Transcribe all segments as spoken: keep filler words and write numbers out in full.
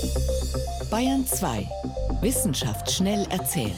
Bayern zwei. Wissenschaft schnell erzählt.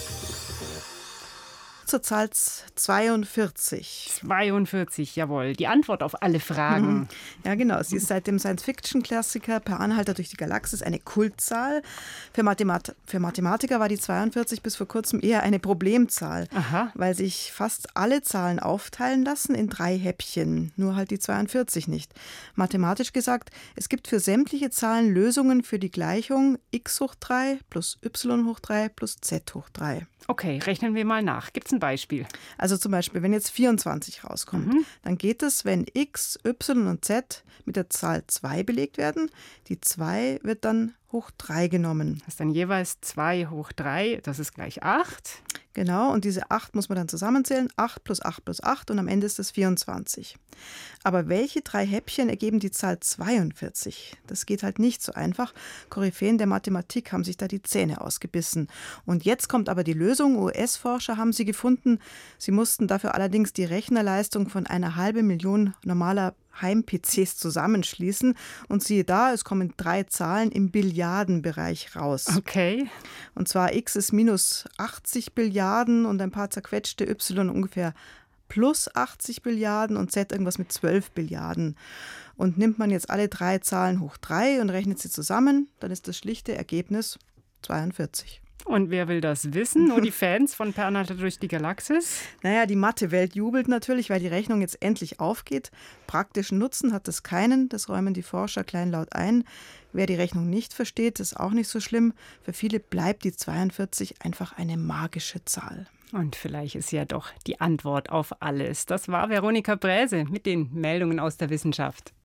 Zur Zahl zweiundvierzig. zweiundvierzig, jawohl. Die Antwort auf alle Fragen. Ja, genau. Sie ist seit dem Science-Fiction-Klassiker Per Anhalter durch die Galaxis eine Kultzahl. Für, Mathemat- für Mathematiker war die zweiundvierzig bis vor kurzem eher eine Problemzahl, Aha. weil sich fast alle Zahlen aufteilen lassen in drei Häppchen, nur halt die zweiundvierzig nicht. Mathematisch gesagt, es gibt für sämtliche Zahlen Lösungen für die Gleichung x hoch drei plus y hoch drei plus z hoch drei. Okay, rechnen wir mal nach. Gibt es ein Beispiel? Also zum Beispiel, wenn jetzt vierundzwanzig rauskommt, Mhm. dann geht es, wenn x, y und z mit der Zahl zwei belegt werden. Die zwei wird dann hoch drei genommen. Das ist dann jeweils zwei hoch drei, das ist gleich acht. Genau, und diese acht muss man dann zusammenzählen. acht plus acht plus acht und am Ende ist es vierundzwanzig. Aber welche drei Häppchen ergeben die Zahl zweiundvierzig? Das geht halt nicht so einfach. Koryphäen der Mathematik haben sich da die Zähne ausgebissen. Und jetzt kommt aber die Lösung. U S-Forscher haben sie gefunden. Sie mussten dafür allerdings die Rechnerleistung von einer halben Million normaler Heim-P Cs zusammenschließen. Und siehe da, es kommen drei Zahlen im Billiardenbereich raus. Okay. Und zwar x ist minus achtzig Billiarden und ein paar zerquetschte y ungefähr plus achtzig Billiarden und z irgendwas mit zwölf Billiarden. Und nimmt man jetzt alle drei Zahlen hoch drei und rechnet sie zusammen, dann ist das schlichte Ergebnis zweiundvierzig. Und wer will das wissen? Nur die Fans von Per Anhalter durch die Galaxis? Naja, die Mathe-Welt jubelt natürlich, weil die Rechnung jetzt endlich aufgeht. Praktischen Nutzen hat es keinen, das räumen die Forscher kleinlaut ein. Wer die Rechnung nicht versteht, ist auch nicht so schlimm. Für viele bleibt die zweiundvierzig einfach eine magische Zahl. Und vielleicht ist ja doch die Antwort auf alles. Das war Veronika Bräse mit den Meldungen aus der Wissenschaft.